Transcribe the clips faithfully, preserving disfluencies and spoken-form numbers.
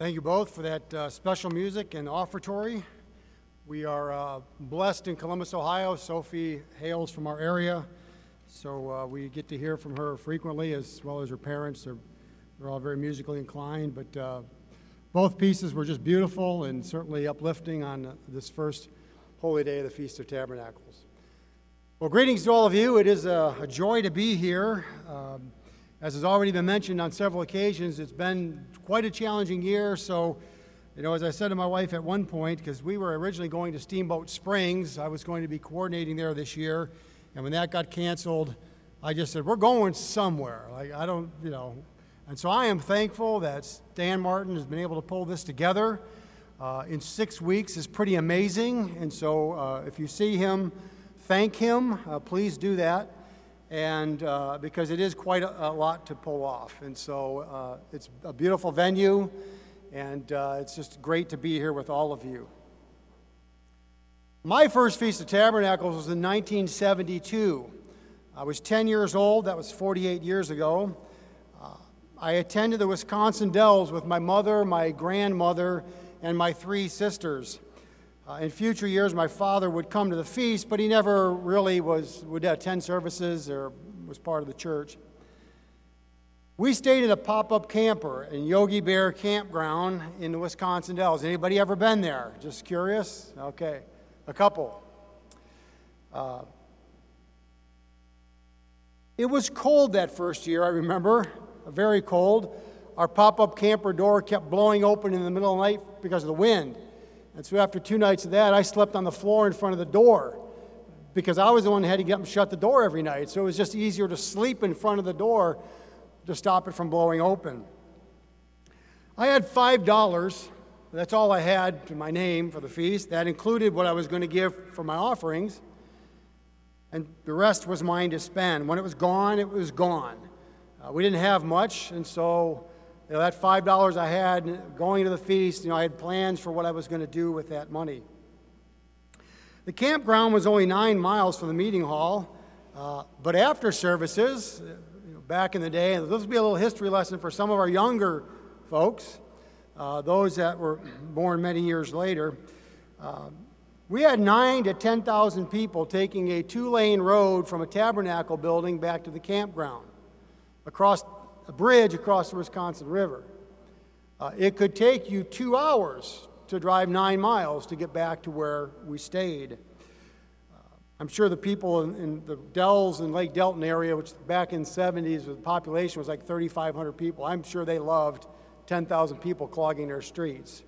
Thank you both for that uh, special music and offertory. We are uh, blessed in Columbus, Ohio. Sophie hails from our area, so uh, we get to hear from her frequently, as well as her parents. They're, they're all very musically inclined, but uh, both pieces were just beautiful and certainly uplifting on uh, this first holy day of the Feast of Tabernacles. Well, greetings to all of you. It is a, a joy to be here. Um, As has already been mentioned on several occasions, it's been quite a challenging year. So, you know, as I said to my wife at one point, because we were originally going to Steamboat Springs, I was going to be coordinating there this year. And when that got canceled, I just said, we're going somewhere. Like, I don't, you know. And so I am thankful that Stan Martin has been able to pull this together. Uh, in six weeks is pretty amazing. And so uh, if you see him, thank him. Uh, please do that. And uh, because it is quite a, a lot to pull off. And so uh, it's a beautiful venue, and uh, it's just great to be here with all of you. My first Feast of Tabernacles was in nineteen seventy-two. I was ten years old. That was forty-eight years ago. Uh, I attended the Wisconsin Dells with my mother, my grandmother, and my three sisters. Uh, in future years, my father would come to the feast, but he never really was would attend services or was part of the church. We stayed in a pop-up camper in Yogi Bear Campground in the Wisconsin Dells. Anybody ever been there? Just curious? Okay, a couple. Uh, it was cold that first year, I remember, very cold. Our pop-up camper door kept blowing open in the middle of the night because of the wind. And so after two nights of that, I slept on the floor in front of the door because I was the one that had to get up and shut the door every night. So it was just easier to sleep in front of the door to stop it from blowing open. I had five dollars. That's all I had to my name for the feast. That included what I was going to give for my offerings. And the rest was mine to spend. When it was gone, it was gone. Uh, we didn't have much, and so You know, that five dollars I had going to the feast, you know, I had plans for what I was going to do with that money. The campground was only nine miles from the meeting hall, uh, but after services, you know, back in the day, and this will be a little history lesson for some of our younger folks, uh, those that were born many years later, uh, we had nine to ten thousand people taking a two-lane road from a tabernacle building back to the campground, across a bridge across the Wisconsin River. Uh, it could take you two hours to drive nine miles to get back to where we stayed. Uh, I'm sure the people in, in the Dells and Lake Delton area, which back in the seventies, the population was like thirty-five hundred people. I'm sure they loved ten thousand people clogging their streets.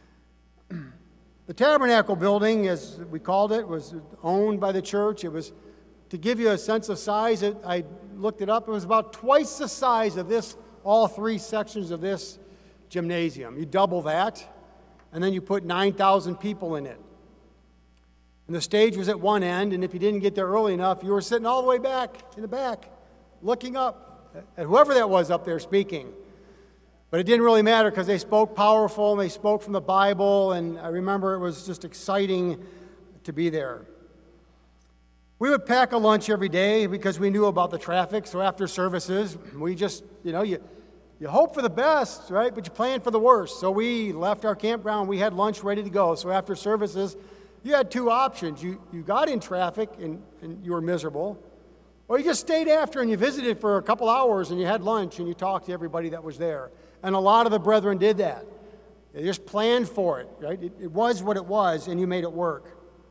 The Tabernacle building, as we called it, was owned by the church. It was, to give you a sense of size, it, I looked it up. It was about twice the size of this, all three sections of this gymnasium. You double that, and then you put nine thousand people in it. And the stage was at one end, and if you didn't get there early enough, you were sitting all the way back in the back, looking up at whoever that was up there speaking. But it didn't really matter because they spoke powerful, and they spoke from the Bible, and I remember it was just exciting to be there. We would pack a lunch every day because we knew about the traffic. So after services, we just, you know, you, you hope for the best, right? But you plan for the worst. So we left our campground. We had lunch ready to go. So after services, you had two options. You, you got in traffic and, and you were miserable. Or you just stayed after and you visited for a couple hours and you had lunch and you talked to everybody that was there. And a lot of the brethren did that. They just planned for it, right? It, it was what it was, and you made it work.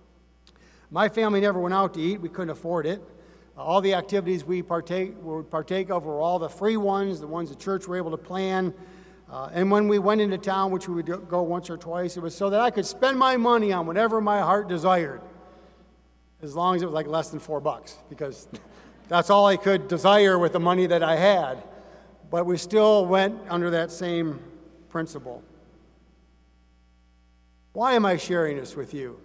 My family never went out to eat. We couldn't afford it. Uh, all the activities we partake, would partake of were all the free ones, the ones the church were able to plan. Uh, and when we went into town, which we would do, go once or twice, it was so that I could spend my money on whatever my heart desired, as long as it was like less than four bucks, because that's all I could desire with the money that I had. But we still went under that same principle. Why am I sharing this with you?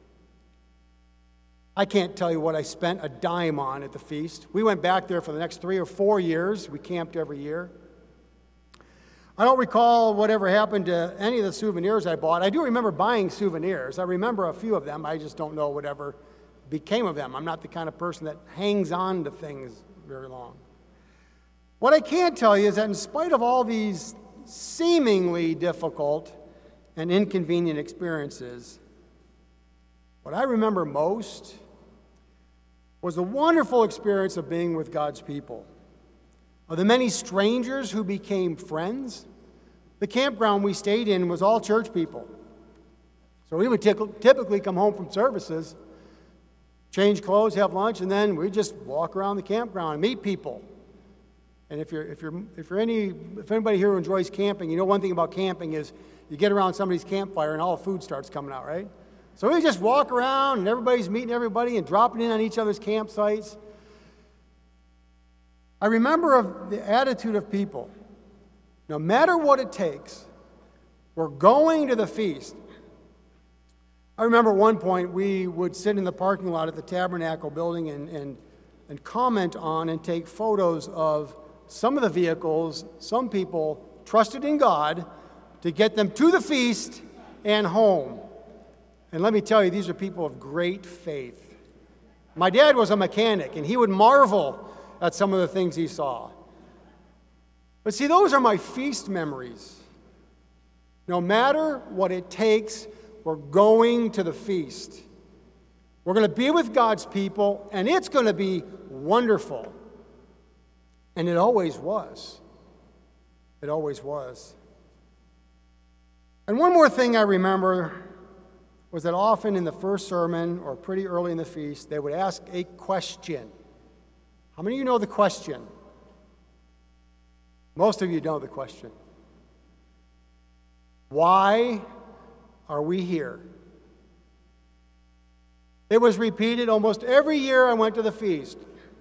I can't tell you what I spent a dime on at the feast. We went back there for the next three or four years. We camped every year. I don't recall whatever happened to any of the souvenirs I bought. I do remember buying souvenirs. I remember a few of them. I just don't know whatever became of them. I'm not the kind of person that hangs on to things very long. What I can tell you is that in spite of all these seemingly difficult and inconvenient experiences, what I remember most was the wonderful experience of being with God's people, of the many strangers who became friends. The campground we stayed in was all church people. So we would typically come home from services, change clothes, have lunch, and then we'd just walk around the campground and meet people. And if you're if you're if you're any if anybody here who enjoys camping, you know one thing about camping is you get around somebody's campfire and all the food starts coming out, right? So we just walk around and everybody's meeting everybody and dropping in on each other's campsites. I remember of the attitude of people. No matter what it takes, we're going to the feast. I remember at one point we would sit in the parking lot at the Tabernacle building and, and, and comment on and take photos of some of the vehicles some people trusted in God to get them to the feast and home. And let me tell you, these are people of great faith. My dad was a mechanic, and he would marvel at some of the things he saw. But see, those are my feast memories. No matter what it takes, we're going to the feast. We're going to be with God's people, and it's going to be wonderful. And it always was. It always was. And one more thing I remember was that often in the first sermon, or pretty early in the feast, they would ask a question. How many of you know the question? Most of you know the question. Why are we here? It was repeated almost every year I went to the feast.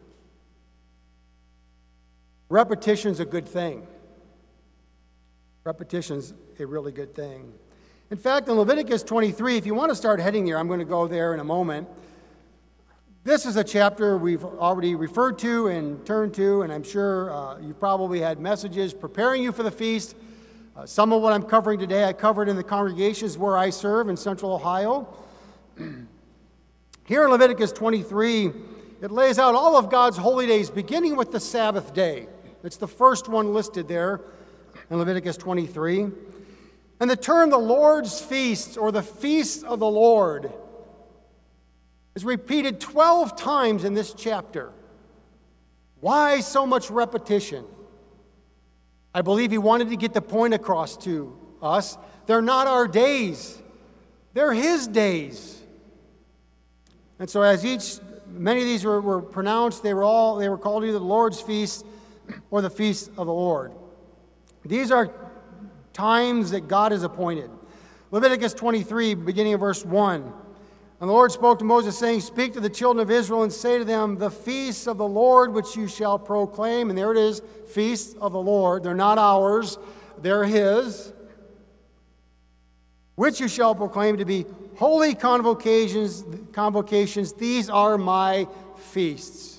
Repetition's a good thing. Repetition's a really good thing. In fact, in Leviticus twenty-three, if you want to start heading there, I'm going to go there in a moment. This is a chapter we've already referred to and turned to, and I'm sure uh, you probably had messages preparing you for the feast. Uh, some of what I'm covering today I covered in the congregations where I serve in Central Ohio. Here in Leviticus twenty-three, it lays out all of God's holy days, beginning with the Sabbath day. It's the first one listed there in Leviticus twenty-three. And the term the Lord's feasts, or the feasts of the Lord, is repeated twelve times in this chapter. Why so much repetition? I believe he wanted to get the point across to us. They're not our days. They're his days. And so as each, many of these were, were pronounced, they were all, they were called either the Lord's feast or the feast of the Lord. These are times that God has appointed. Leviticus twenty-three, beginning of verse one. And the Lord spoke to Moses, saying, "Speak to the children of Israel and say to them, the feasts of the Lord which you shall proclaim." And there it is, feasts of the Lord. They're not ours, they're his. "Which you shall proclaim to be holy convocations, convocations. These are my feasts."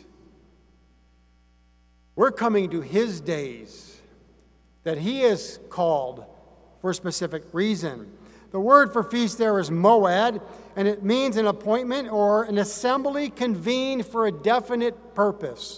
We're coming to his days that he has called for a specific reason. The word for feast there is moed, and it means an appointment or an assembly convened for a definite purpose.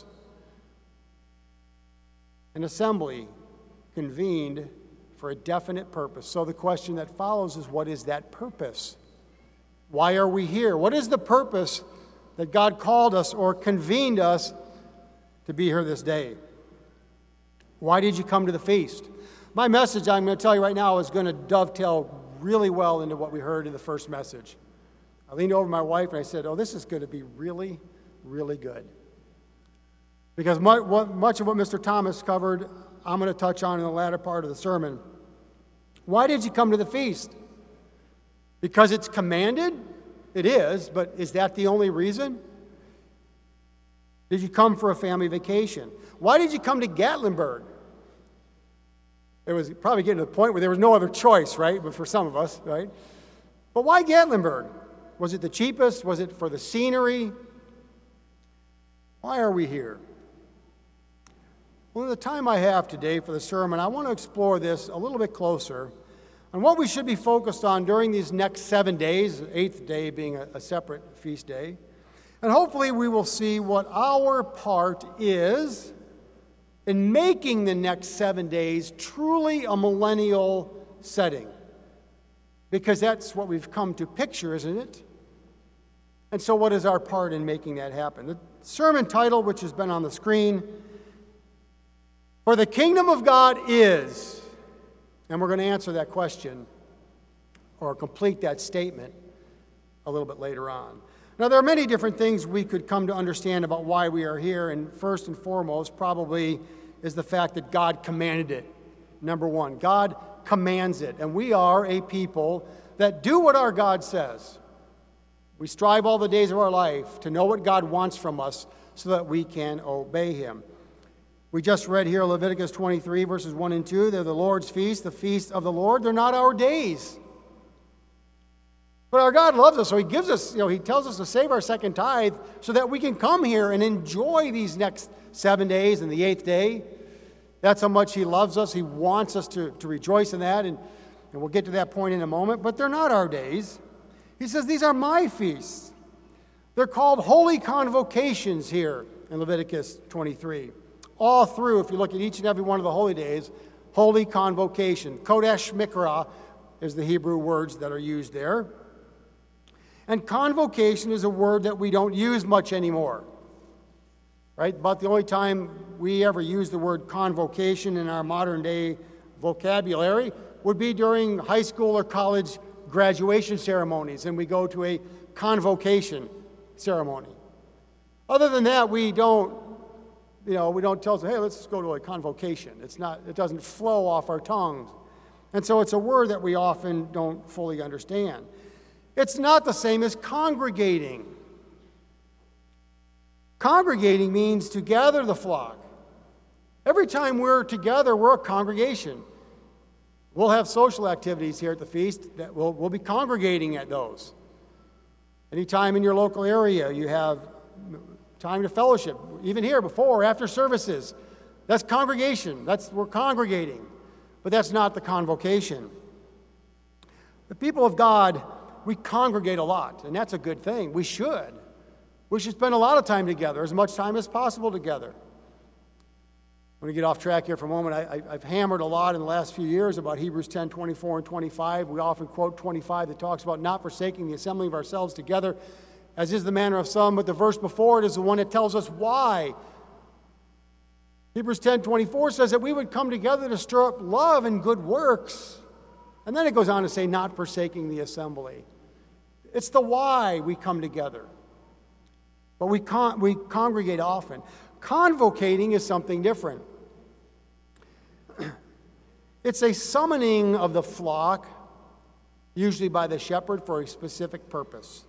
An assembly convened for a definite purpose. So the question that follows is, what is that purpose? Why are we here? What is the purpose that God called us or convened us to be here this day? Why did you come to the feast? My message, I'm going to tell you right now, is going to dovetail really well into what we heard in the first message. I leaned over to my wife and I said, oh, this is going to be really, really good. Because much, much of what Mister Thomas covered, I'm going to touch on in the latter part of the sermon. Why did you come to the feast? Because it's commanded? It is, but is that the only reason? Did you come for a family vacation? Why did you come to Gatlinburg? It was probably getting to the point where there was no other choice, right? But for some of us, right? But why Gatlinburg? Was it the cheapest? Was it for the scenery? Why are we here? Well, in the time I have today for the sermon, I want to explore this a little bit closer on what we should be focused on during these next seven days, the eighth day being a, a separate feast day. And hopefully we will see what our part is in making the next seven days truly a millennial setting. Because that's what we've come to picture, isn't it? And so what is our part in making that happen? The sermon title, which has been on the screen, For the Kingdom of God is, and we're going to answer that question or complete that statement a little bit later on. Now, there are many different things we could come to understand about why we are here, and first and foremost probably is the fact that God commanded it. Number one, God commands it, and we are a people that do what our God says. We strive all the days of our life to know what God wants from us so that we can obey him. We just read here Leviticus twenty-three, verses one and two. They're the Lord's feast, the feast of the Lord. They're not our days. But our God loves us, so he gives us, you know, he tells us to save our second tithe so that we can come here and enjoy these next seven days and the eighth day. That's how much he loves us. He wants us to, to rejoice in that, and, and we'll get to that point in a moment. But they're not our days. He says, these are my feasts. They're called holy convocations here in Leviticus twenty-three. All through, if you look at each and every one of the holy days, holy convocation. Kodesh Mikra is the Hebrew words that are used there. And convocation is a word that we don't use much anymore, right? About the only time we ever use the word convocation in our modern day vocabulary would be during high school or college graduation ceremonies, and we go to a convocation ceremony. Other than that, we don't, you know, we don't tell them, hey, let's go to a convocation. It's not, it doesn't flow off our tongues. And so it's a word that we often don't fully understand. It's not the same as congregating. Congregating means to gather the flock. Every time we're together, we're a congregation. We'll have social activities here at the feast that we'll, we'll be congregating at those. Anytime in your local area you have time to fellowship, even here before or after services, that's congregation. That's, we're congregating. But that's not the convocation. The people of God, we congregate a lot, and that's a good thing. We should. We should spend a lot of time together, as much time as possible together. I'm going to get off track here for a moment. I, I, I've hammered a lot in the last few years about Hebrews ten, twenty-four, and twenty-five. We often quote twenty-five that talks about not forsaking the assembling of ourselves together, as is the manner of some, but the verse before it is the one that tells us why. Hebrews ten, twenty-four says that we would come together to stir up love and good works. And then it goes on to say, not forsaking the assembly. It's the why we come together. But we, con- we congregate often. Convocating is something different. It's a summoning of the flock, usually by the shepherd, for a specific purpose.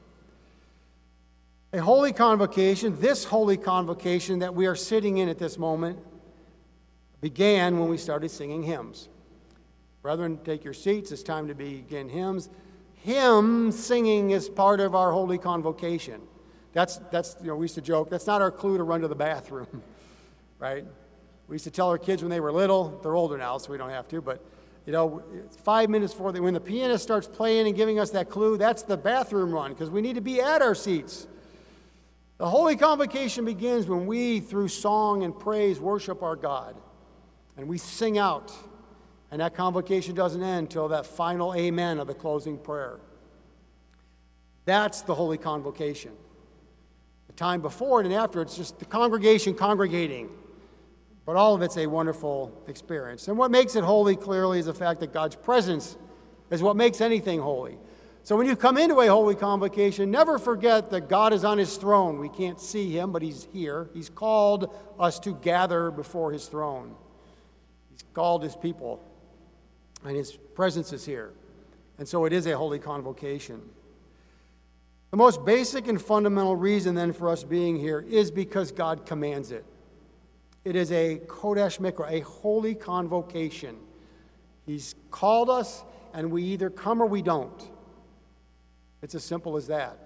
A holy convocation, this holy convocation that we are sitting in at this moment, began when we started singing hymns. Brethren, take your seats. It's time to begin hymns. Hymn singing is part of our holy convocation. That's, that's, you know, we used to joke, that's not our clue to run to the bathroom, right? We used to tell our kids when they were little, they're older now, so we don't have to, but, you know, five minutes before, they, when the pianist starts playing and giving us that clue, that's the bathroom run, because we need to be at our seats. The holy convocation begins when we, through song and praise, worship our God, and we sing out, and that convocation doesn't end until that final amen of the closing prayer. That's the holy convocation. The time before it and after, it's just the congregation congregating. But all of it's a wonderful experience. And what makes it holy, clearly, is the fact that God's presence is what makes anything holy. So when you come into a holy convocation, never forget that God is on his throne. We can't see him, but he's here. He's called us to gather before his throne. He's called his people, and his presence is here. And so it is a holy convocation. The most basic and fundamental reason then for us being here is because God commands it. It is a Kodesh Mikra, a holy convocation. He's called us, and we either come or we don't. It's as simple as that.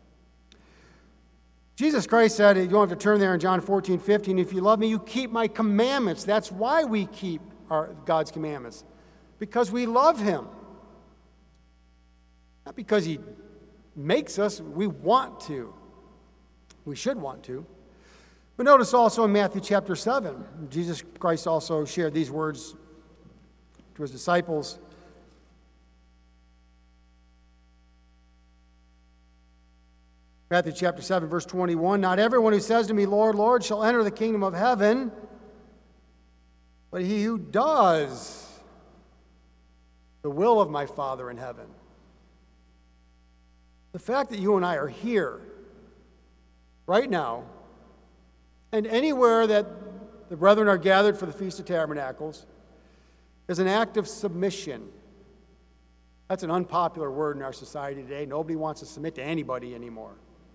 Jesus Christ said, you don't have to turn there in John fourteen, fifteen, if you love me, you keep my commandments. That's why we keep our, God's commandments, because we love him. Not because he makes us, we want to. We should want to. But notice also in Matthew chapter seven, Jesus Christ also shared these words to his disciples. Matthew chapter seven, verse twenty-one, "Not everyone who says to me, 'Lord, Lord,' shall enter the kingdom of heaven, but he who does the will of my Father in heaven." The fact that you and I are here right now, and anywhere that the brethren are gathered for the Feast of Tabernacles, is an act of submission. That's an unpopular word in our society today. Nobody wants to submit to anybody anymore.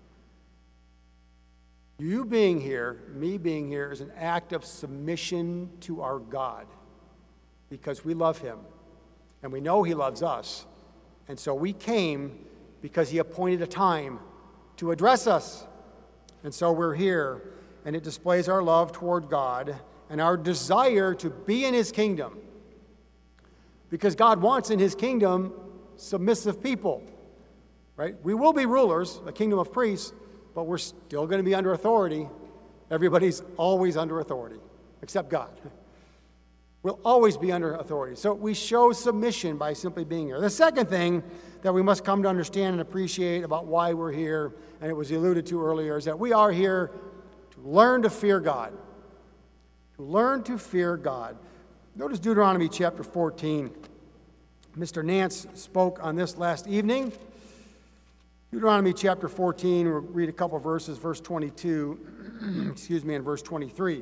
You being here, me being here, is an act of submission to our God because we love him and we know he loves us. And so we came because he appointed a time to address us. And so we're here, and it displays our love toward God and our desire to be in his kingdom. Because God wants in his kingdom submissive people, right? We will be rulers, a kingdom of priests, but we're still going to be under authority. Everybody's always under authority, except God. We'll always be under authority. So we show submission by simply being here. The second thing that we must come to understand and appreciate about why we're here, and it was alluded to earlier, is that we are here to learn to fear God. To learn to fear God. Notice Deuteronomy chapter fourteen. Mister Nance spoke on this last evening. Deuteronomy chapter fourteen, we'll read a couple verses, verse twenty-two, excuse me, and verse twenty-three.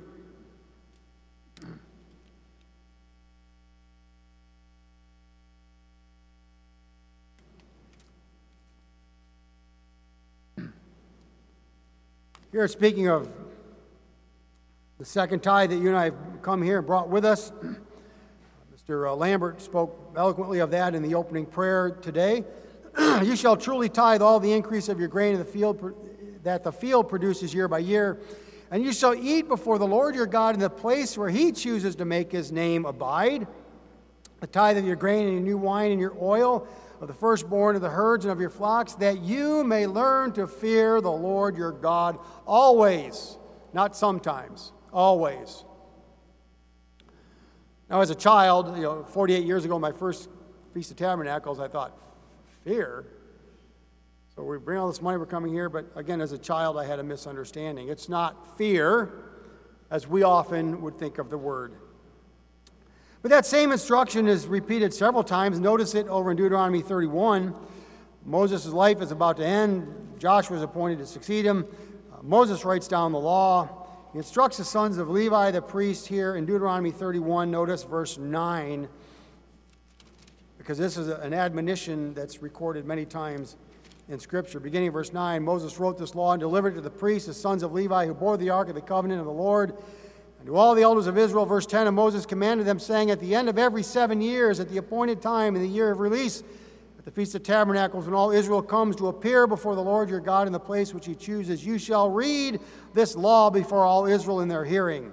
Here, speaking of the second tithe that you and I have come here and brought with us, Mister Lambert spoke eloquently of that in the opening prayer today. "You shall truly tithe all the increase of your grain in the field that the field produces year by year, and you shall eat before the Lord your God in the place where he chooses to make his name abide. The tithe of your grain and your new wine and your oil, of the firstborn of the herds and of your flocks, that you may learn to fear the Lord your God always," not sometimes, always. Now, as a child, you know, forty-eight years ago, my first Feast of Tabernacles, I thought, fear? So we bring all this money, we're coming here, but again, as a child, I had a misunderstanding. It's not fear, as we often would think of the word. But that same instruction is repeated several times. Notice it over in Deuteronomy thirty-one. Moses' life is about to end. Joshua is appointed to succeed him. Uh, Moses writes down the law. He instructs the sons of Levi, the priest, here in Deuteronomy thirty-one. Notice verse nine, because this is an admonition that's recorded many times in Scripture. Beginning of verse nine, "Moses wrote this law and delivered it to the priests, the sons of Levi, who bore the ark of the covenant of the Lord, and to all the elders of Israel." Verse ten, "And Moses commanded them, saying, at the end of every seven years, at the appointed time in the year of release, at the Feast of Tabernacles, when all Israel comes to appear before the Lord your God in the place which he chooses, you shall read this law before all Israel in their hearing."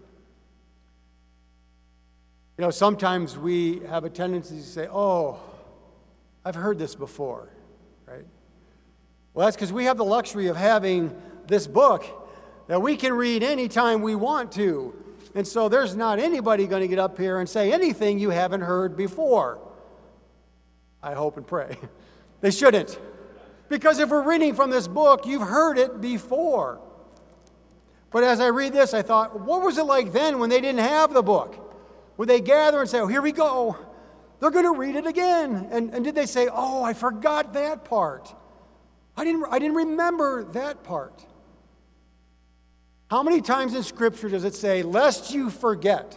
You know, sometimes we have a tendency to say, "Oh, I've heard this before," right? Well, that's because we have the luxury of having this book that we can read anytime we want to. And so there's not anybody going to get up here and say anything you haven't heard before. I hope and pray. They shouldn't. Because if we're reading from this book, you've heard it before. But as I read this, I thought, what was it like then when they didn't have the book? Would they gather and say, "Oh, here we go. They're going to read it again." And, and did they say, "Oh, I forgot that part. I didn't, I didn't remember that part." How many times in Scripture does it say, "Lest you forget"?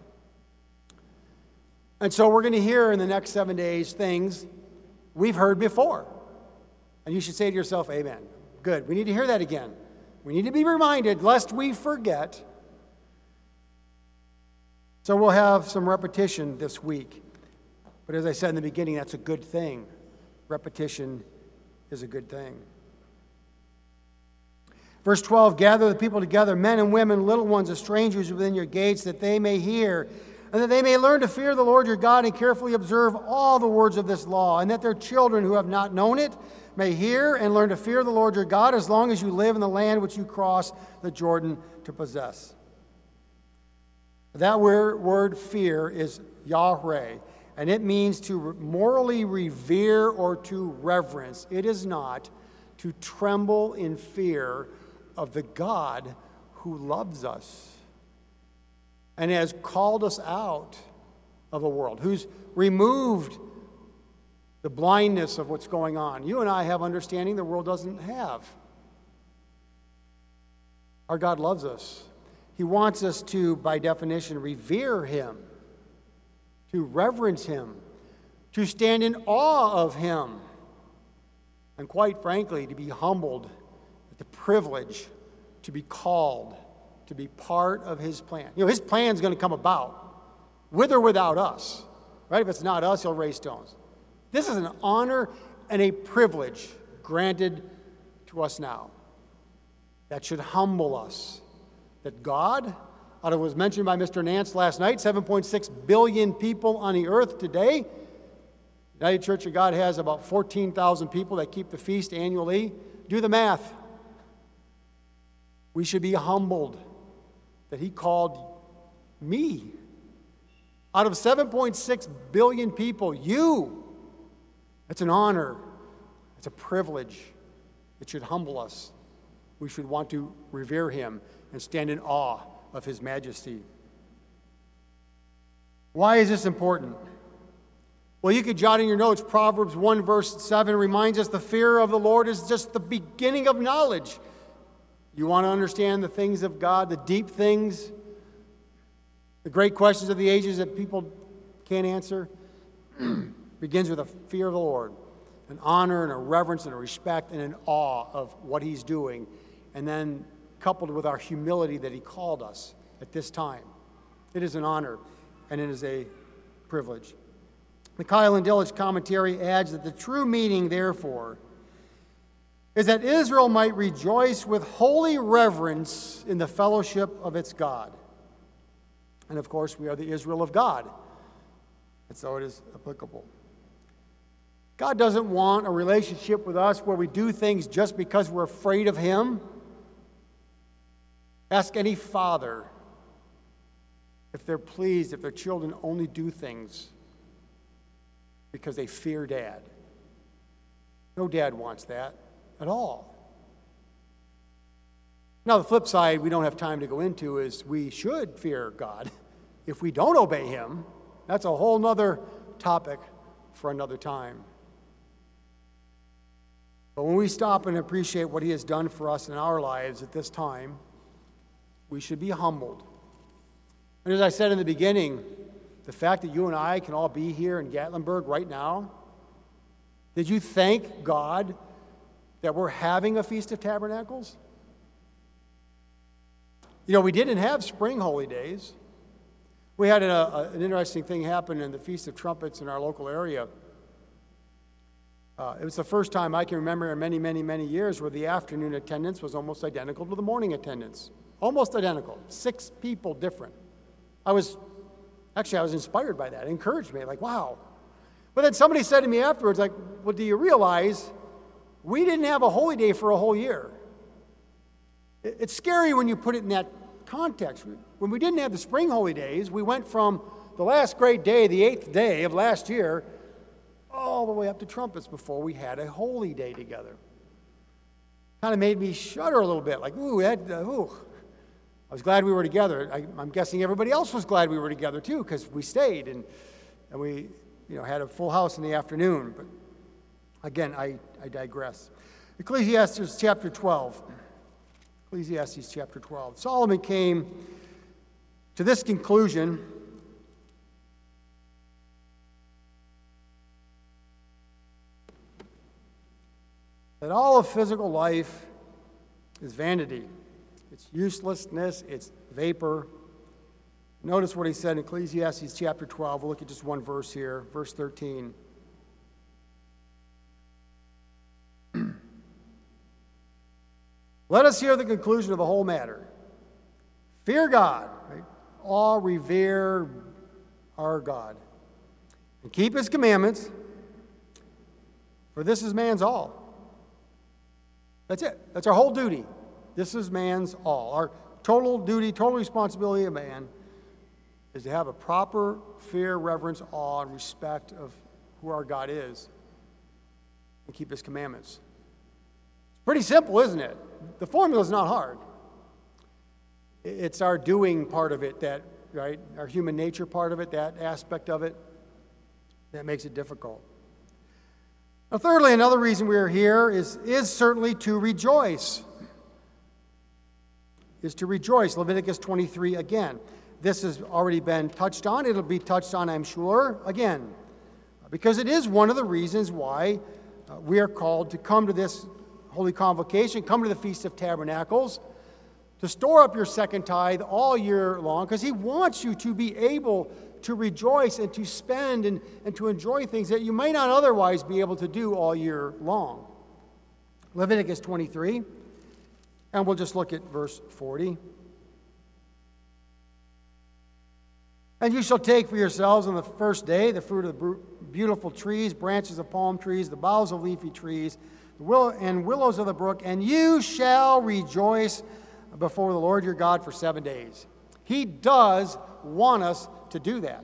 And so we're going to hear in the next seven days things we've heard before. And you should say to yourself, amen. Good. We need to hear that again. We need to be reminded, lest we forget. So we'll have some repetition this week. But as I said in the beginning, that's a good thing. Repetition is a good thing. Verse twelve, "Gather the people together, men and women, little ones, and strangers within your gates, that they may hear and that they may learn to fear the Lord your God and carefully observe all the words of this law, and that their children who have not known it may hear and learn to fear the Lord your God as long as you live in the land which you cross the Jordan to possess. That word fear is Yahweh, and it means to morally revere or to reverence. It is not to tremble in fear of the God who loves us and has called us out of the world, who's removed the blindness of what's going on. You and I have understanding the world doesn't have. Our God loves us. He wants us to, by definition, revere him, to reverence him, to stand in awe of him, and quite frankly, to be humbled at the privilege to be called, to be part of his plan. You know, his plan's going to come about, with or without us. Right? If it's not us, he'll raise stones. This is an honor and a privilege granted to us now that should humble us. That God, out of what was mentioned by Mister Nance last night, seven point six billion people on the earth today. The United Church of God has about fourteen thousand people that keep the feast annually. Do the math. We should be humbled that he called me. Out of seven point six billion people, you. That's an honor. It's a privilege. It should humble us. We should want to revere him and stand in awe of his majesty. Why is this important? Well, you could jot in your notes, Proverbs one verse seven reminds us the fear of the Lord is just the beginning of knowledge. You want to understand the things of God, the deep things, the great questions of the ages that people can't answer? Begins with a fear of the Lord, an honor and a reverence and a respect and an awe of what he's doing, and then coupled with our humility that he called us at this time. It is an honor, and it is a privilege. The Keil and Delitzsch commentary adds that the true meaning, therefore, is that Israel might rejoice with holy reverence in the fellowship of its God. And of course, we are the Israel of God, and so it is applicable. God doesn't want a relationship with us where we do things just because we're afraid of him. Ask any father if they're pleased if their children only do things because they fear dad. No dad wants that at all. Now, the flip side we don't have time to go into is we should fear God. If we don't obey him, that's a whole other topic for another time. But when we stop and appreciate what he has done for us in our lives at this time, we should be humbled. And as I said in the beginning, the fact that you and I can all be here in Gatlinburg right now, did you thank God that we're having a Feast of Tabernacles? You know, we didn't have spring holy days. We had a, a, an interesting thing happen in the Feast of Trumpets in our local area. Uh, it was the first time I can remember in many, many, many years where the afternoon attendance was almost identical to the morning attendance. Almost identical. Six people different. I was, actually, I was inspired by that. It encouraged me, like, wow. But then somebody said to me afterwards, like, well, do you realize we didn't have a holy day for a whole year? It, it's scary when you put it in that context. When we didn't have the spring holy days, we went from the last great day, the eighth day of last year, all the way up to trumpets before we had a holy day together. Kind of made me shudder a little bit, like, ooh, that, uh, ooh. I was glad we were together. I, I'm guessing everybody else was glad we were together too, because we stayed and, and we you know, had a full house in the afternoon. But again, I, I digress. Ecclesiastes chapter twelve. Ecclesiastes chapter twelve. Solomon came to this conclusion. That all of physical life is vanity. It's uselessness, it's vapor. Notice what he said in Ecclesiastes chapter twelve. We'll look at just one verse here, verse thirteen. Let us hear the conclusion of the whole matter. Fear God, right? Awe, revere, our God, and keep his commandments, for this is man's all. That's it. That's our whole duty. This is man's all. Our total duty, total responsibility of man is to have a proper fear, reverence, awe, and respect of who our God is and keep his commandments. It's pretty simple, isn't it? The formula is not hard. It's our doing part of it, that, right, our human nature part of it, that aspect of it, that makes it difficult. Now, thirdly, another reason we are here is, is certainly to rejoice. Is to rejoice. Leviticus twenty-three again. This has already been touched on. It'll be touched on, I'm sure, again, because it is one of the reasons why uh, we are called to come to this Holy Convocation, come to the Feast of Tabernacles, to store up your second tithe all year long, because he wants you to be able to rejoice and to spend and, and to enjoy things that you may not otherwise be able to do all year long. Leviticus twenty-three, and we'll just look at verse forty. And you shall take for yourselves on the first day the fruit of the beautiful trees, branches of palm trees, the boughs of leafy trees, the willow and willows of the brook, and you shall rejoice before the Lord your God for seven days. He does want us to do that.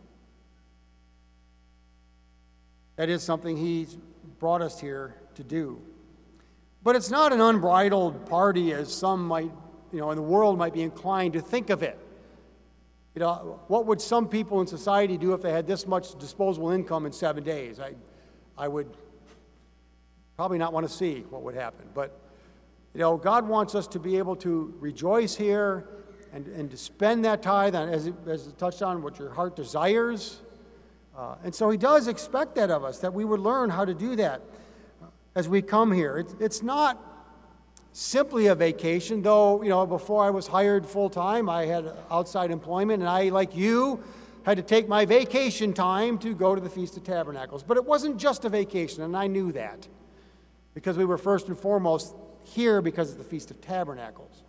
That is something he's brought us here to do. But it's not an unbridled party as some might, you know, in the world might be inclined to think of it. You know, what would some people in society do if they had this much disposable income in seven days? I, I would probably not want to see what would happen. But, you know, God wants us to be able to rejoice here and, and to spend that tithe on, as it, as it touched on, what your heart desires. Uh, and so he does expect that of us, that we would learn how to do that as we come here. It's, it's not simply a vacation, though, you know, before I was hired full-time, I had outside employment, and I, like you, had to take my vacation time to go to the Feast of Tabernacles. But it wasn't just a vacation, and I knew that, because we were first and foremost here because of the Feast of Tabernacles.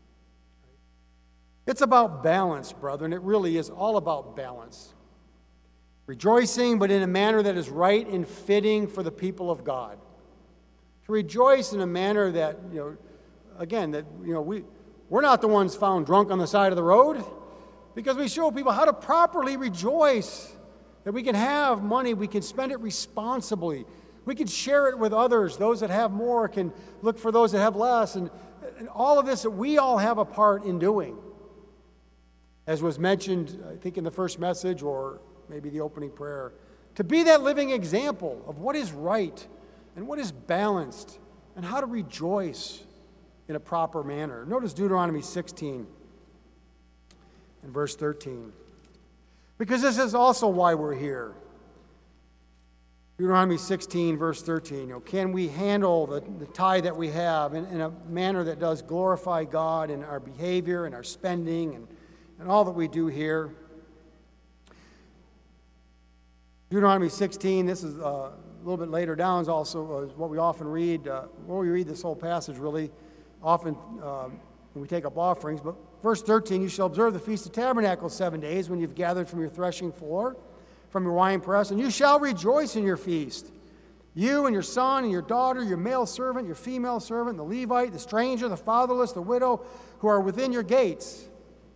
It's about balance, brethren. It really is all about balance. Rejoicing, but in a manner that is right and fitting for the people of God. To rejoice in a manner that, you know, again, that, you know, we, we're not the ones found drunk on the side of the road, because we show people how to properly rejoice, that we can have money, we can spend it responsibly, we can share it with others. Those that have more can look for those that have less, and, and all of this that we all have a part in doing. As was mentioned, I think, in the first message or maybe the opening prayer, to be that living example of what is right and what is balanced, and how to rejoice in a proper manner. Notice Deuteronomy sixteen and verse thirteen. Because this is also why we're here. Deuteronomy sixteen, verse thirteen. You know, can we handle the, the tithe that we have in, in a manner that does glorify God in our behavior and our spending and, and all that we do here? Deuteronomy sixteen, this is uh, a little bit later down, is also uh, what we often read. Uh, when we read this whole passage, really, often uh, when we take up offerings. But verse thirteen, you shall observe the Feast of Tabernacles seven days when you've gathered from your threshing floor, from your wine press, and you shall rejoice in your feast. You and your son and your daughter, your male servant, your female servant, the Levite, the stranger, the fatherless, the widow, who are within your gates.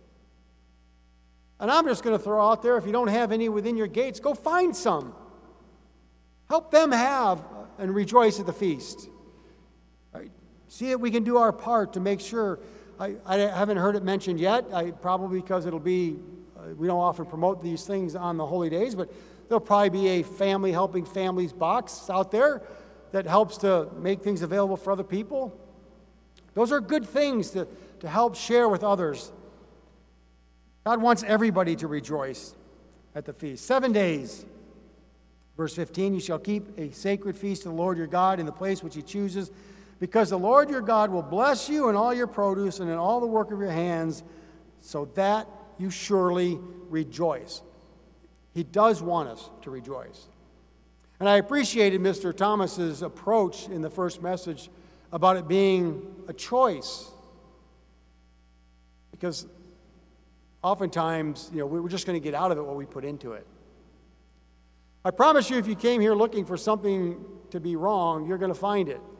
And I'm just going to throw out there, if you don't have any within your gates, go find some. Help them have and rejoice at the feast. Right? See if we can do our part to make sure. I, I haven't heard it mentioned yet, I, probably because it'll be, uh, we don't often promote these things on the holy days, but there'll probably be a family helping families box out there that helps to make things available for other people. Those are good things to, to help share with others. God wants everybody to rejoice at the feast. Seven days. Verse fifteen, you shall keep a sacred feast to the Lord your God in the place which he chooses, because the Lord your God will bless you in all your produce and in all the work of your hands, so that you surely rejoice. He does want us to rejoice. And I appreciated Mister Thomas's approach in the first message about it being a choice. Because oftentimes, you know, we're just going to get out of it what we put into it. I promise you, if you came here looking for something to be wrong, you're going to find it.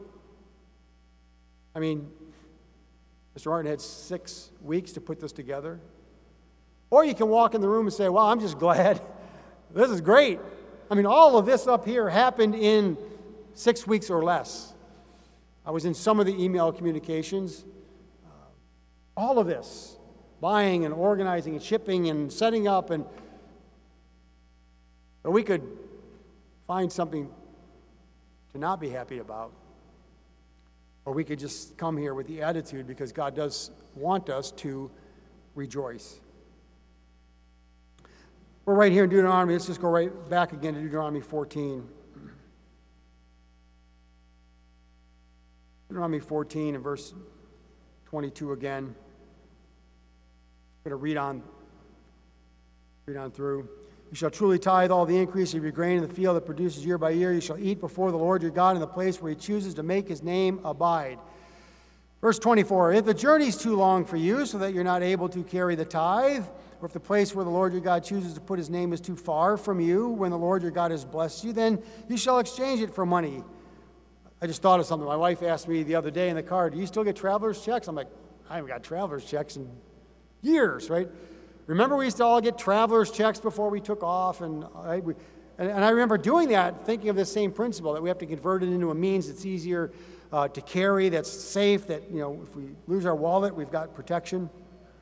I mean, Mister Martin had six weeks to put this together. Or you can walk in the room and say, well, I'm just glad. This is great. I mean, all of this up here happened in six weeks or less. I was in some of the email communications. Uh, all of this, buying and organizing and shipping and setting up, and or we could find something to not be happy about. Or we could just come here with the attitude because God does want us to rejoice. We're right here in Deuteronomy. Let's just go right back again to Deuteronomy fourteen. Deuteronomy fourteen and verse twenty-two again. I'm going to read on, read on through. You shall truly tithe all the increase of your grain in the field that produces year by year. You shall eat before the Lord your God in the place where he chooses to make his name abide. Verse twenty-four, if the journey is too long for you so that you're not able to carry the tithe, or if the place where the Lord your God chooses to put his name is too far from you when the Lord your God has blessed you, then you shall exchange it for money. I just thought of something. My wife asked me the other day in the car, do you still get traveler's checks? I'm like, I haven't got traveler's checks in years, right? Remember we used to all get traveler's checks before we took off, and I, we, and, and I remember doing that, thinking of the same principle, that we have to convert it into a means that's easier uh, to carry, that's safe, that, you know, if we lose our wallet, we've got protection.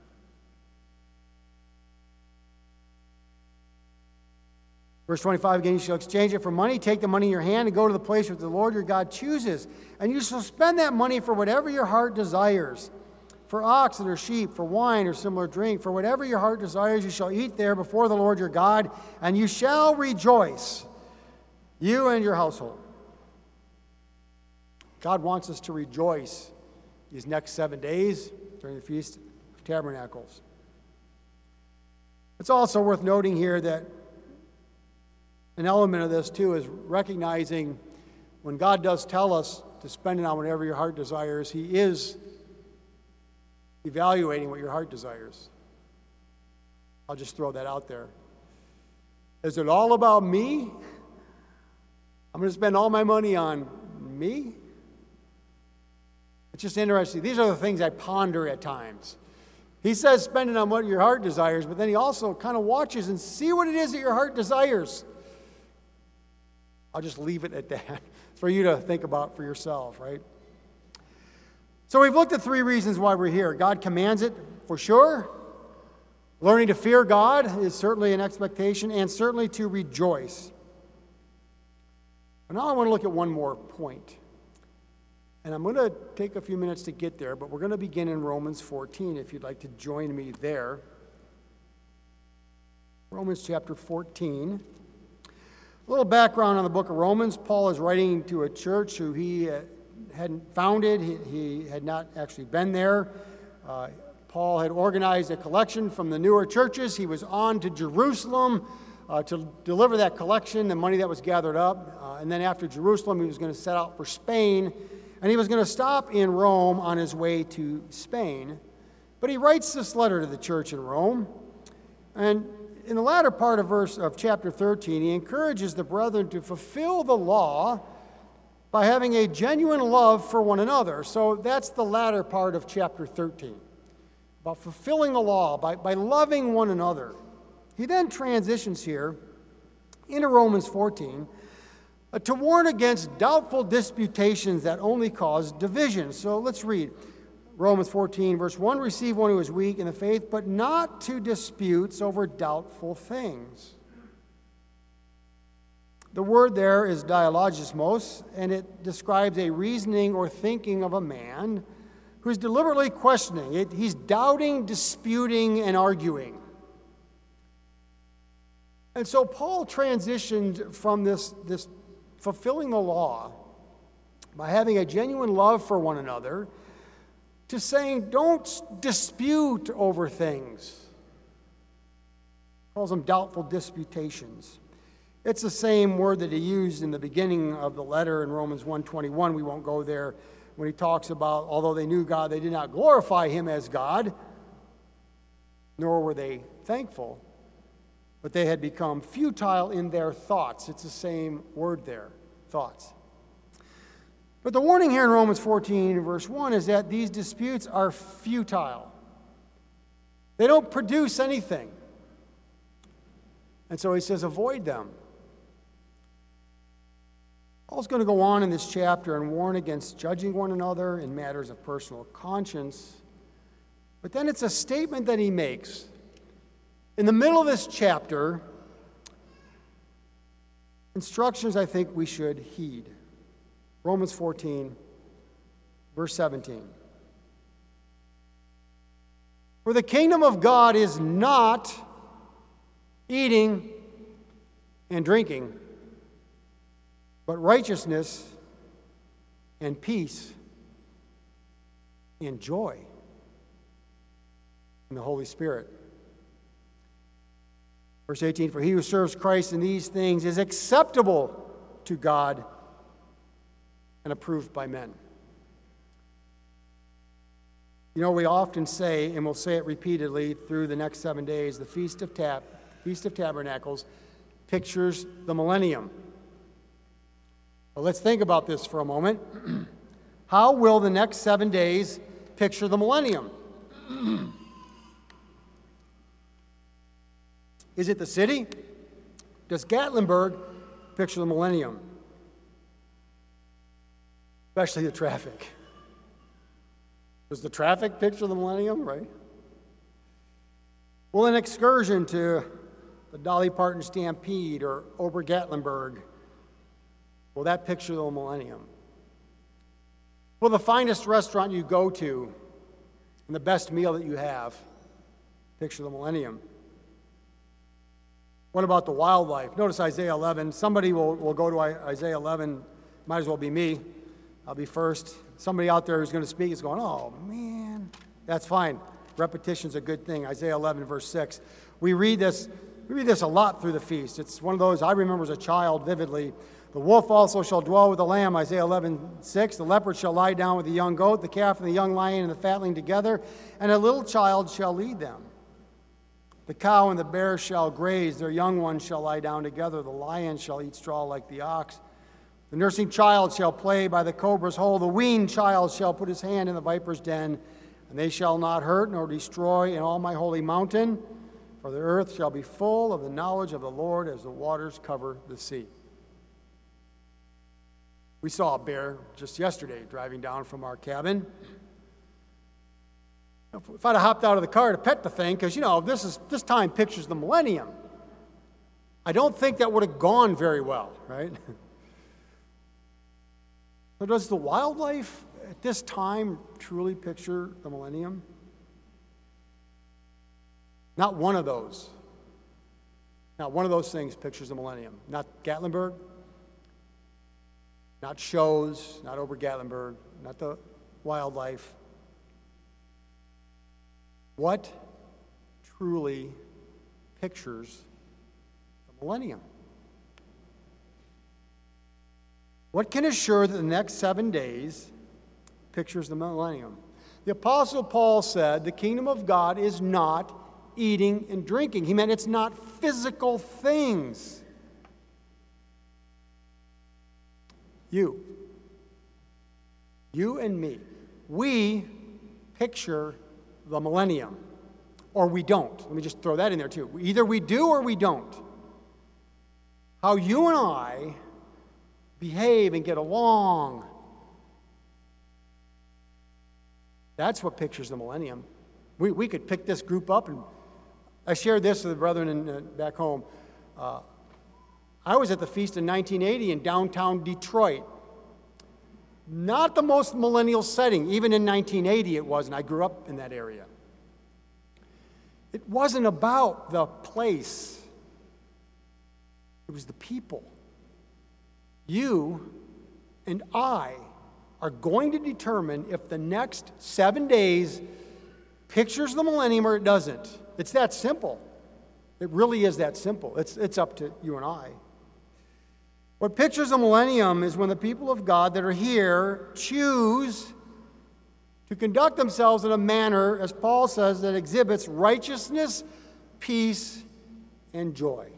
Verse twenty-five, again, you shall exchange it for money. Take the money in your hand and go to the place which the Lord your God chooses. And you shall spend that money for whatever your heart desires. For oxen or sheep, for wine or similar drink, for whatever your heart desires, you shall eat there before the Lord your God, and you shall rejoice, you and your household. God wants us to rejoice these next seven days during the Feast of Tabernacles. It's also worth noting here that an element of this, too, is recognizing when God does tell us to spend it on whatever your heart desires, he is evaluating what your heart desires. I'll just throw that out there. Is it all about me? I'm going to spend all my money on me? It's just interesting. These are the things I ponder at times. He says spend it on what your heart desires, but then he also kind of watches and see what it is that your heart desires. I'll just leave it at that. It's for you to think about for yourself, right? So we've looked at three reasons why we're here. God commands it, for sure. Learning to fear God is certainly an expectation, and certainly to rejoice. But now I want to look at one more point. And I'm going to take a few minutes to get there, but we're going to begin in Romans fourteen, if you'd like to join me there. Romans chapter fourteen. A little background on the book of Romans. Paul is writing to a church who he uh, hadn't founded. He, he had not actually been there. Uh, Paul had organized a collection from the newer churches. He was on to Jerusalem uh, to deliver that collection, the money that was gathered up. Uh, and then after Jerusalem, he was going to set out for Spain. And he was going to stop in Rome on his way to Spain. But he writes this letter to the church in Rome. And in the latter part of verse of chapter thirteen, he encourages the brethren to fulfill the law by having a genuine love for one another. So that's the latter part of chapter thirteen, about fulfilling the law by, by loving one another. He then transitions here into Romans fourteen uh, to warn against doubtful disputations that only cause division. So let's read Romans fourteen, verse one, receive one who is weak in the faith, but not to disputes over doubtful things. The word there is dialogismos, and it describes a reasoning or thinking of a man who's deliberately questioning. It, he's doubting, disputing, and arguing. And so Paul transitioned from this, this fulfilling the law by having a genuine love for one another to saying, don't dispute over things. He calls them doubtful disputations. It's the same word that he used in the beginning of the letter in Romans one twenty-one. We won't go there when he talks about, although they knew God, they did not glorify him as God. nor were they thankful, but they had become futile in their thoughts. It's the same word there, thoughts. But the warning here in Romans fourteen, verse one, is that these disputes are futile. They don't produce anything. And so he says, avoid them. Paul's going to go on in this chapter and warn against judging one another in matters of personal conscience. But then it's a statement that he makes. In the middle of this chapter, instructions I think we should heed. Romans fourteen, verse seventeen. For the kingdom of God is not eating and drinking, but righteousness and peace and joy in the Holy Spirit. Verse eighteen, for he who serves Christ in these things is acceptable to God and approved by men. You know, we often say, and we'll say it repeatedly through the next seven days, the Feast of Tab, Feast of Tabernacles pictures the millennium. Well, let's think about this for a moment. How will the next seven days picture the millennium? Is it the city? Does Gatlinburg picture the millennium? Especially the traffic. Does the traffic picture the millennium, right? Will an excursion to the Dolly Parton Stampede or Ober-Gatlinburg, will that picture the millennium? Will the finest restaurant you go to and the best meal that you have picture the millennium? What about the wildlife? Notice Isaiah eleven. Somebody will, will go to Isaiah eleven. Might as well be me. I'll be first. Somebody out there who's going to speak is going, oh, man. That's fine. Repetition's a good thing. Isaiah eleven, verse six. We read this, we read this a lot through the feast. It's one of those I remember as a child vividly. The wolf also shall dwell with the lamb, Isaiah eleven, six. The leopard shall lie down with the young goat, the calf and the young lion and the fatling together, and a little child shall lead them. The cow and the bear shall graze, their young ones shall lie down together. The lion shall eat straw like the ox. The nursing child shall play by the cobra's hole. The weaned child shall put his hand in the viper's den. And they shall not hurt nor destroy in all my holy mountain, for the earth shall be full of the knowledge of the Lord as the waters cover the sea. We saw a bear just yesterday driving down from our cabin. If I'd have hopped out of the car to pet the thing, because, you know, this is this time pictures the millennium, I don't think that would have gone very well, right? So does the wildlife at this time truly picture the millennium? Not one of those. Not one of those things pictures the millennium. Not Gatlinburg, not shows, not Ober-Gatlinburg, not the wildlife. What truly pictures the millennium? What can assure that the next seven days pictures the millennium? The Apostle Paul said the kingdom of God is not eating and drinking. He meant it's not physical things. You, you and me, we picture the millennium, or we don't. Let me just throw that in there too. Either we do or we don't. How you and I behave and get along, that's what pictures the millennium. We, we could pick this group up, and I shared this with the brethren in, uh, back home. Uh, I was at the feast in nineteen eighty in downtown Detroit. Not the most millennial setting. Even in nineteen eighty it wasn't. I grew up in that area. It wasn't about the place. It was the people. You and I are going to determine if the next seven days pictures the millennium or it doesn't. It's that simple. It really is that simple. It's, it's up to you and I. What pictures the millennium is when the people of God that are here choose to conduct themselves in a manner, as Paul says, that exhibits righteousness, peace, and joy.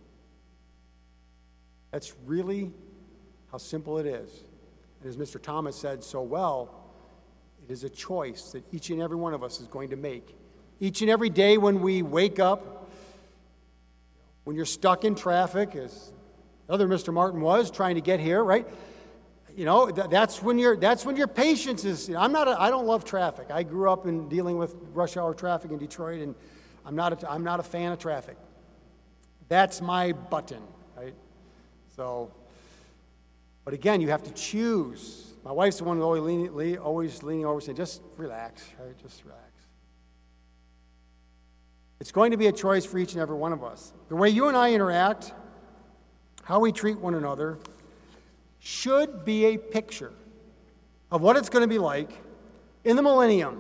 That's really how simple it is. And as Mister Thomas said so well, it is a choice that each and every one of us is going to make. Each and every day when we wake up, when you're stuck in traffic, as other Mister Martin was trying to get here, right? You know, th- that's when your that's when your patience is. You know, I'm not. A, I don't love traffic. I grew up in dealing with rush hour traffic in Detroit, and I'm not. A, I'm not a fan of traffic. That's my button, right? So, but again, you have to choose. My wife's the one who's always leaning, always leaning over, saying, "Just relax, right? Just relax." It's going to be a choice for each and every one of us. The way you and I interact, how we treat one another, should be a picture of what it's going to be like in the millennium.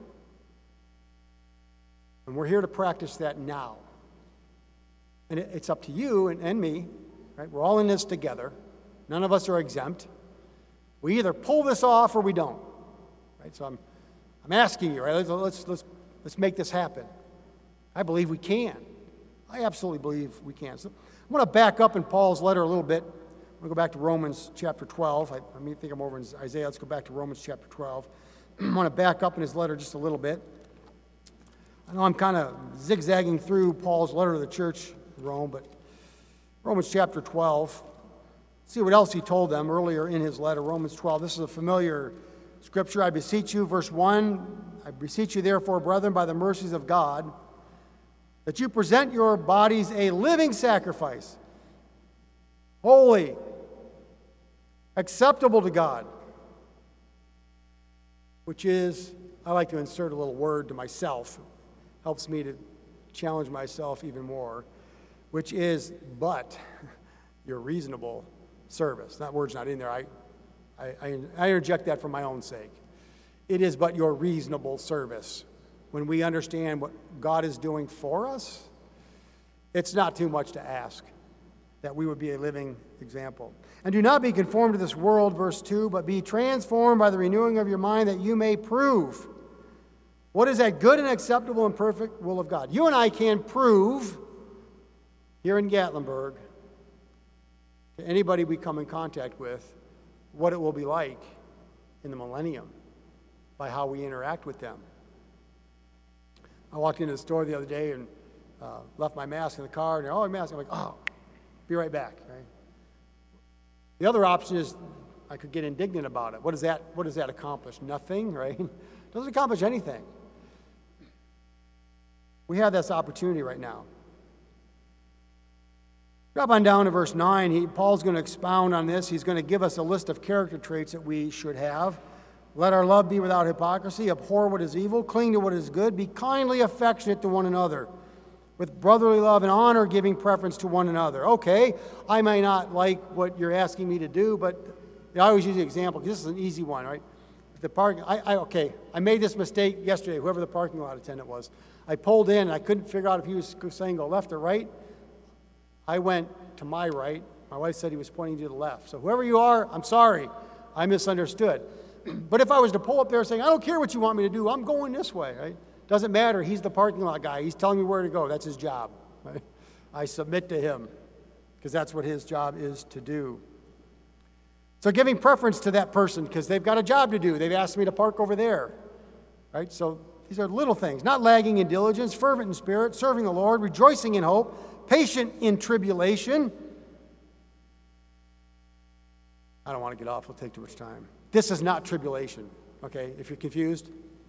And we're here to practice that now. And it's up to you and, and me, right? We're all in this together. None of us are exempt. We either pull this off or we don't, right? So I'm, I'm asking you, right? Let's, let's, let's, let's make this happen. I believe we can. I absolutely believe we can. So I want to back up in Paul's letter a little bit. I'm going to go back to Romans chapter twelve. I, I mean, think I'm over in Isaiah. Let's go back to Romans chapter twelve. I want to back up in his letter just a little bit. I know I'm kind of zigzagging through Paul's letter to the church in Rome, but Romans chapter twelve. See what else he told them earlier in his letter. Romans twelve. This is a familiar scripture. I beseech you, verse one, I beseech you therefore, brethren, by the mercies of God, that you present your bodies a living sacrifice, holy, acceptable to God, which is, I like to insert a little word to myself, helps me to challenge myself even more, which is, but your reasonable service. That word's not in there. I, I, I interject that for my own sake. It is but your reasonable service. When we understand what God is doing for us, it's not too much to ask that we would be a living example. And do not be conformed to this world, verse two, but be transformed by the renewing of your mind, that you may prove what is that good and acceptable and perfect will of God. You and I can prove here in Gatlinburg to anybody we come in contact with what it will be like in the millennium by how we interact with them. I walked into the store the other day and uh, left my mask in the car, and they're, oh, mask. I'm like, oh, be right back. Right? The other option is I could get indignant about it. What does that, what does that accomplish? Nothing, right? Doesn't accomplish anything. We have this opportunity right now. Drop on down to verse nine. He, Paul's going to expound on this. He's going to give us a list of character traits that we should have. Let our love be without hypocrisy. Abhor what is evil. Cling to what is good. Be kindly affectionate to one another, with brotherly love and honor, giving preference to one another. Okay, I may not like what you're asking me to do, but I always use the example, because this is an easy one, right? The park, I, I, okay, I made this mistake yesterday, whoever the parking lot attendant was. I pulled in, and I couldn't figure out if he was saying go left or right. I went to my right. My wife said he was pointing to the left. So whoever you are, I'm sorry. I misunderstood. But if I was to pull up there saying, I don't care what you want me to do, I'm going this way, right? Doesn't matter. He's the parking lot guy. He's telling me where to go. That's his job. Right? I submit to him because that's what his job is to do. So giving preference to that person because they've got a job to do. They've asked me to park over there, right? So these are little things. Not lagging in diligence, fervent in spirit, serving the Lord, rejoicing in hope, patient in tribulation. I don't want to get off. It'll take too much time. This is not tribulation, okay, if you're confused.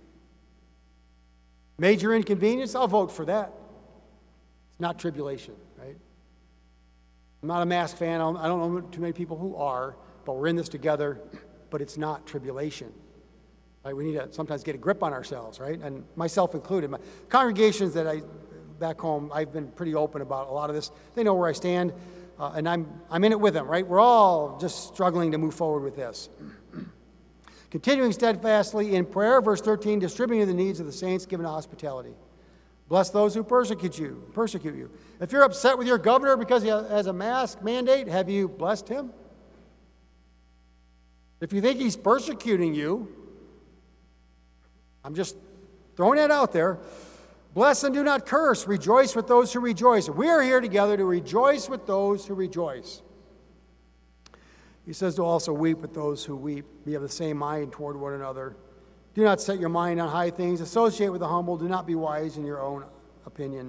Major inconvenience, I'll vote for that. It's not tribulation, right? I'm not a mask fan. I don't know too many people who are, but we're in this together, but it's not tribulation. Right? We need to sometimes get a grip on ourselves, right? And myself included. My congregations that I, back home, I've been pretty open about a lot of this. They know where I stand, uh, and I'm, I'm in it with them, right? We're all just struggling to move forward with this. Continuing steadfastly in prayer, verse thirteen, distributing the needs of the saints, giving hospitality. Bless those who persecute you, persecute you. If you're upset with your governor because he has a mask mandate, have you blessed him? If you think he's persecuting you, I'm just throwing that out there. Bless and do not curse. Rejoice with those who rejoice. We are here together to rejoice with those who rejoice. He says to also weep with those who weep. Be of the same mind toward one another. Do not set your mind on high things. Associate with the humble. Do not be wise in your own opinion.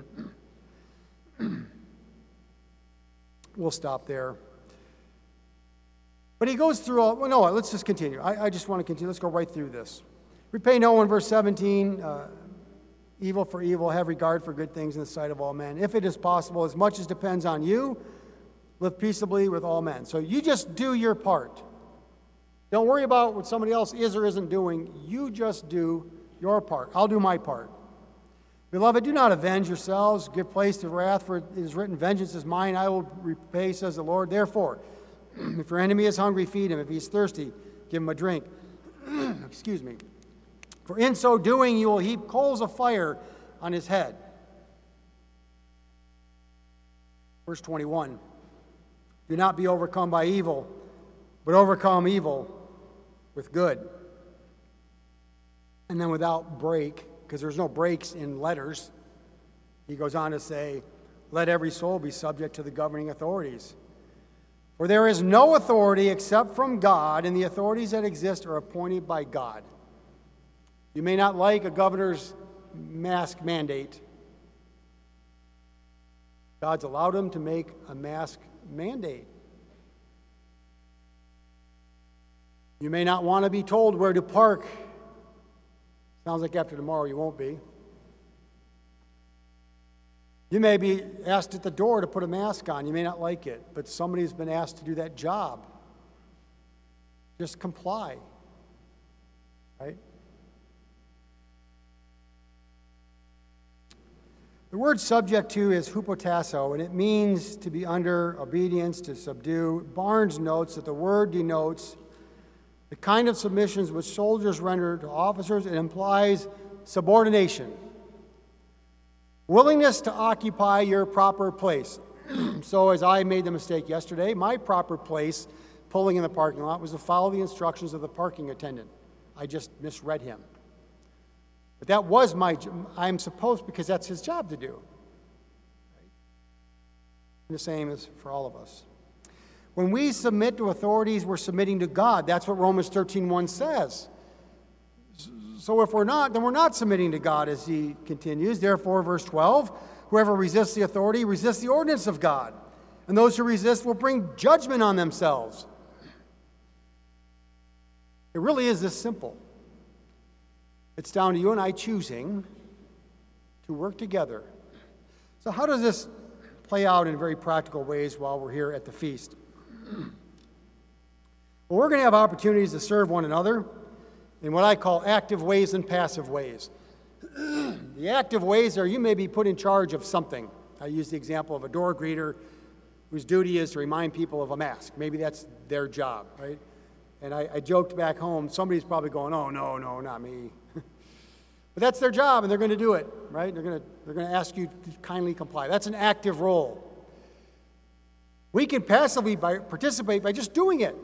We'll stop there. But he goes through all, well, no, let's just continue. I, I just want to continue. Let's go right through this. Repay no one, verse seventeen, uh, evil for evil, have regard for good things in the sight of all men. If it is possible, as much as depends on you, live peaceably with all men. So you just do your part. Don't worry about what somebody else is or isn't doing. You just do your part. I'll do my part. Beloved, do not avenge yourselves. Give place to wrath, for it is written, vengeance is mine, I will repay, says the Lord. Therefore, if your enemy is hungry, feed him. If he is thirsty, give him a drink. Excuse me. For in so doing, you will heap coals of fire on his head. Verse twenty-one. Do not be overcome by evil, but overcome evil with good. And then without break, because there's no breaks in letters, he goes on to say, let every soul be subject to the governing authorities. For there is no authority except from God, and the authorities that exist are appointed by God. You may not like a governor's mask mandate. God's allowed him to make a mask mandate. You may not want to be told where to park. Sounds like after tomorrow you won't be. You may be asked at the door to put a mask on. You may not like it, but somebody's been asked to do that job. Just comply. Right? The word subject to is hupotasso, and it means to be under obedience, to subdue. Barnes notes that the word denotes the kind of submissions which soldiers render to officers. It implies subordination. Willingness to occupy your proper place. So as I made the mistake yesterday, my proper place pulling in the parking lot was to follow the instructions of the parking attendant. I just misread him. But that was my, I'm supposed, because that's his job to do. And the same is for all of us. When we submit to authorities, we're submitting to God. That's what Romans thirteen one says. So if we're not, then we're not submitting to God, as he continues. Therefore, verse twelve, whoever resists the authority resists the ordinance of God. And those who resist will bring judgment on themselves. It really is this simple. It's down to you and I choosing to work together. So how does this play out in very practical ways while we're here at the feast? Well, we're going to have opportunities to serve one another in what I call active ways and passive ways. The active ways are you may be put in charge of something. I use the example of a door greeter whose duty is to remind people of a mask. Maybe that's their job, right? And I, I joked back home, somebody's probably going, oh, no, no, not me. But that's their job, and they're going to do it, right? They're going to, they're going to ask you to kindly comply. That's an active role. We can passively by, participate by just doing it.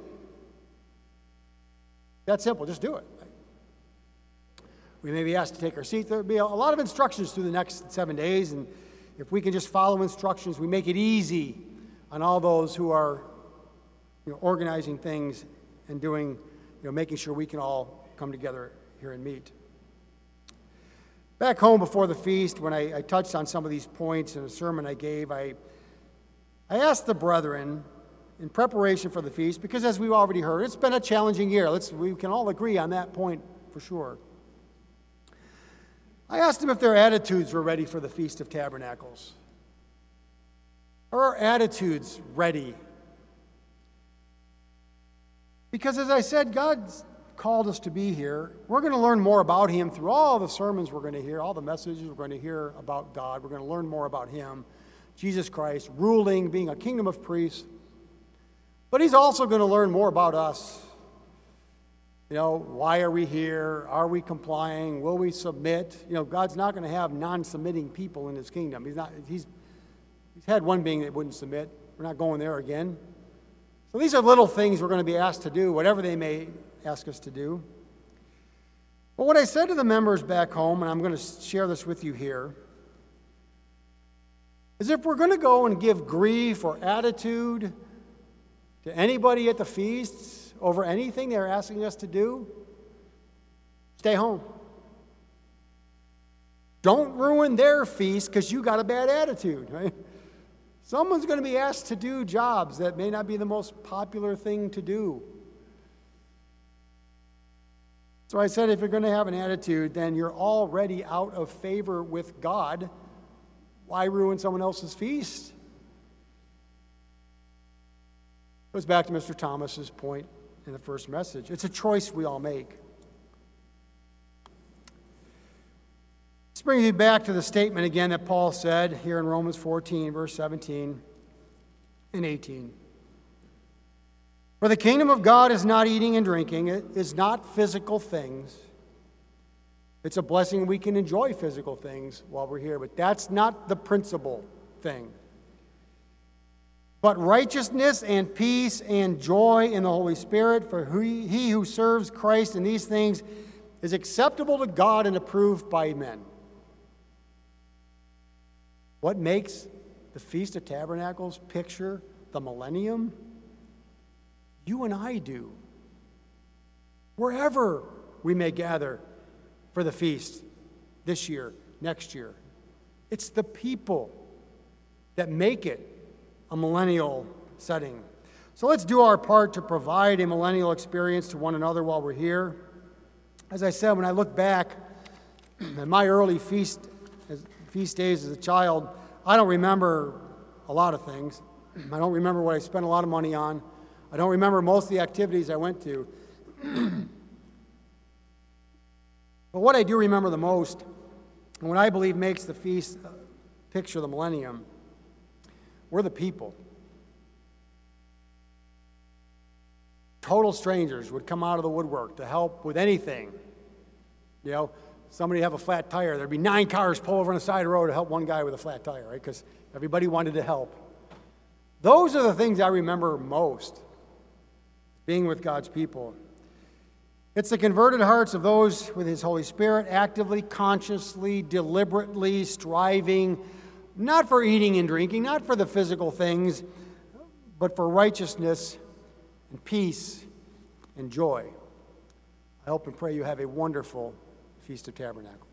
That's simple, just do it. We may be asked to take our seat. There will be a lot of instructions through the next seven days, and if we can just follow instructions, we make it easy on all those who are you know, organizing things and doing, you know, making sure we can all come together here and meet. Back home before the feast, when I, I touched on some of these points in a sermon I gave, I, I asked the brethren in preparation for the feast, because as we've already heard, it's been a challenging year. Let's, we can all agree on that point for sure. I asked them if their attitudes were ready for the Feast of Tabernacles. Are our attitudes ready? Because as I said, God's called us to be here. We're going to learn more about him through all the sermons we're going to hear, all the messages we're going to hear about God. We're going to learn more about him, Jesus Christ, ruling, being a kingdom of priests. But he's also going to learn more about us. You know, why are we here? Are we complying? Will we submit? You know, God's not going to have non-submitting people in his kingdom. He's not. He's, he's had one being that wouldn't submit. We're not going there again. So these are little things we're going to be asked to do, whatever they may ask us to do. But what I said to the members back home, and I'm going to share this with you here, is if we're going to go and give grief or attitude to anybody at the feasts over anything they're asking us to do, stay home. Don't ruin their feast because you got a bad attitude, right? Someone's going to be asked to do jobs that may not be the most popular thing to do. So I said, if you're going to have an attitude, then you're already out of favor with God. Why ruin someone else's feast? Goes back to Mister Thomas's point in the first message. It's a choice we all make. This brings me back to the statement again that Paul said here in Romans fourteen, verse seventeen and eighteen. For the kingdom of God is not eating and drinking. It is not physical things. It's a blessing we can enjoy physical things while we're here, but that's not the principal thing. But righteousness and peace and joy in the Holy Spirit, for he, he who serves Christ in these things is acceptable to God and approved by men. What makes the Feast of Tabernacles picture the millennium? You and I do. Wherever we may gather for the feast this year, next year, it's the people that make it a millennial setting. So let's do our part to provide a millennial experience to one another while we're here. As I said, when I look back at my early feast, feast days as a child, I don't remember a lot of things. I don't remember what I spent a lot of money on. I don't remember most of the activities I went to. But what I do remember the most, and what I believe makes the feast picture the millennium, we're the people. Total strangers would come out of the woodwork to help with anything. You know, somebody have a flat tire. There'd be nine cars pull over on the side of the road to help one guy with a flat tire, right? Because everybody wanted to help. Those are the things I remember most, being with God's people. It's the converted hearts of those with His Holy Spirit, actively, consciously, deliberately striving, not for eating and drinking, not for the physical things, but for righteousness and peace and joy. I hope and pray you have a wonderful Feast of Tabernacles.